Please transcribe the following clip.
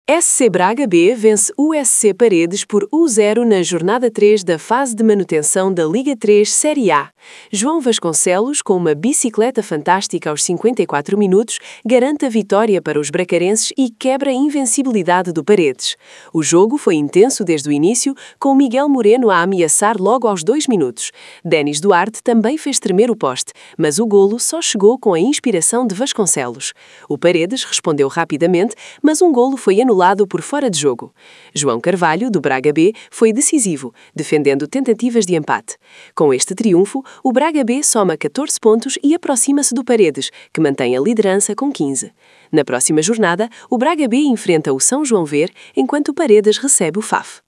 SC Braga B vence USC Paredes por 1-0 na jornada 3 da fase de manutenção da Liga 3 Série A. João Vasconcelos, com uma bicicleta fantástica aos 54 minutos, garante a vitória para os bracarenses e quebra a invencibilidade do Paredes. O jogo foi intenso desde o início, com Miguel Moreno a ameaçar logo aos 2 minutos. Denis Duarte também fez tremer o poste, mas o golo só chegou com a inspiração de Vasconcelos. O Paredes respondeu rapidamente, mas um golo foi anulado por fora de jogo. João Carvalho, do Braga B, foi decisivo, defendendo tentativas de empate. Com este triunfo, o Braga B soma 14 pontos e aproxima-se do Paredes, que mantém a liderança com 15. Na próxima jornada, o Braga B enfrenta o São João Ver, enquanto o Paredes recebe o FAF.